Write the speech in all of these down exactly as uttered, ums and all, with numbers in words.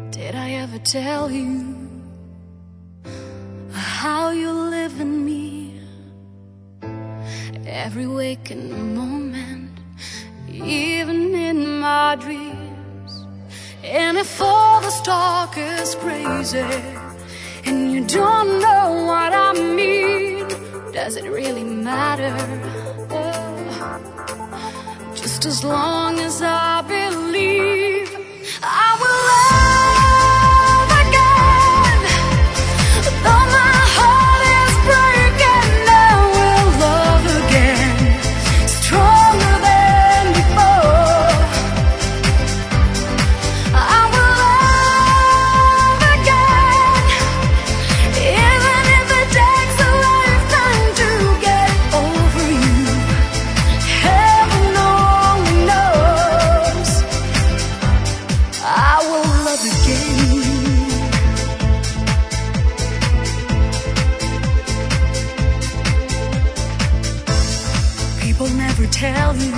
Did I ever tell you how you live in me? Every waking moment, even in my dreams. And if all this talk is crazy and you don't know what I mean, does it really matter? Oh, just as long as I believe I will love again. Though my heart is breaking, I will love again, stronger than before. I will love again, even if it takes a lifetime to get over you. Heaven only knows. I will love again. People never tell you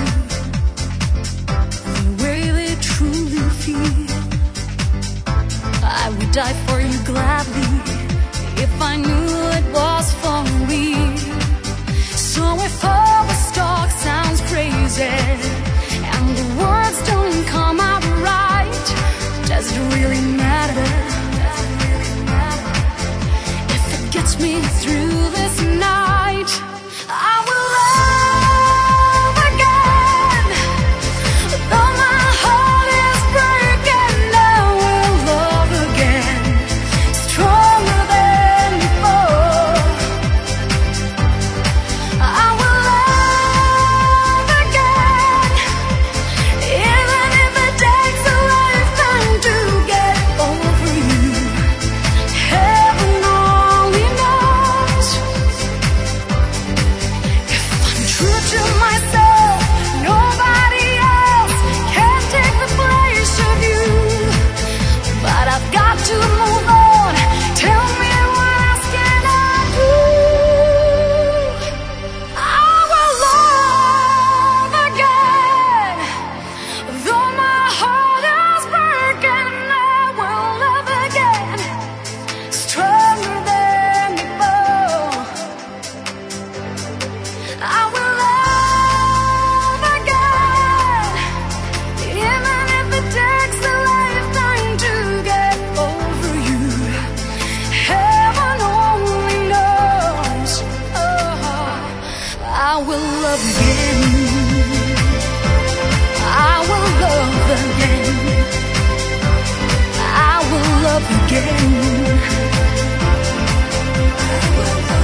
the way they truly feel. I would die for you gladly if I knew it was for real. So if all this talk sounds crazy and the words don't come out right, does it really matter? If it gets me through this night, I will love again. Though my heart is breaking, I will love again, stronger than before. I will love again, even if it takes a lifetime to get over you. Heaven only knows. If I'm true to myself, nobody else can take the place of you. But I've got to move on. Tell me, what else can I do? I will love again. Though my heart is breaking, I will love again, stronger than before. I will love again, even if it takes a lifetime to get over you. Heaven only knows. Oh, I will love again. I will love again. I will love again. I will love